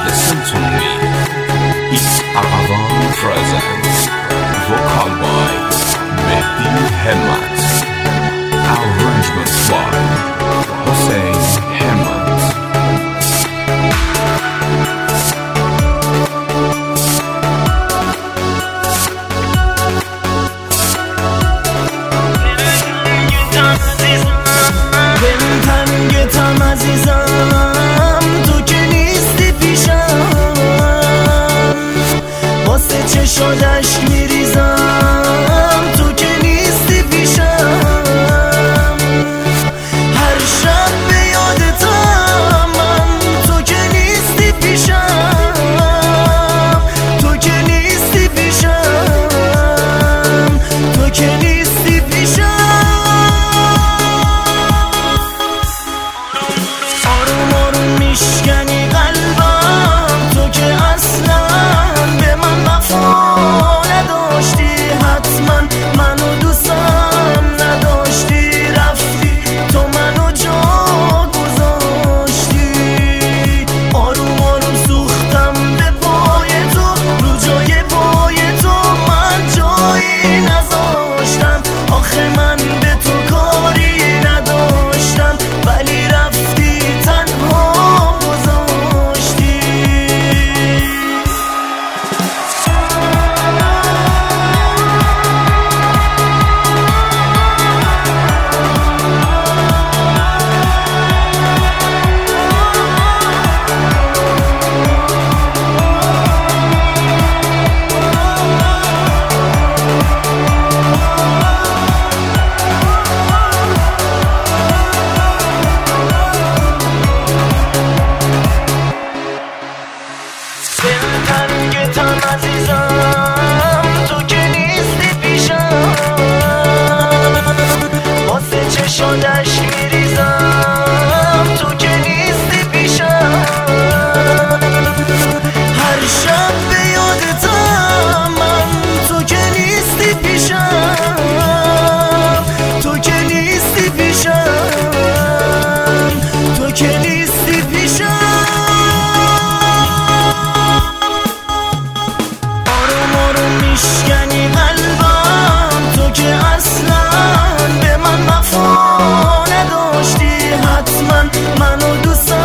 Listen to me. It's Agavan presents vocal by Mehdi Hemmat, arrangement by Hossein Hemmat. بنتنگتم عزیزم تو که نیستی پیشم واسه چشات اشک میریزم تو که نیستی پیشم هر شب به یادتم من تو که نیستی پیشم تو که نیستی پیشم تو که نیستی پیشم میشکنی قلبم تو که اصلا به من وفا نداشتی حتما منو دوستم نداشتی رفتی تو منو جا گذاشتی آروم آروم سوختم به پای تو رو جای پای تو من جایی نذاشتم آخه من به تو کاری نداشتم ولی رفتی تنها دلتنگتم عزیزم تو که نیستی پیشم واسه چشات اشک میریزم تو که نیستی پیشم هر شب به یادتم من تو که نیستی پیشم تو که نیستی پیشم تو که نیستی پیشم میشکنی قلبم تو که اصلا به من وفا نداشتی حتما منو دوست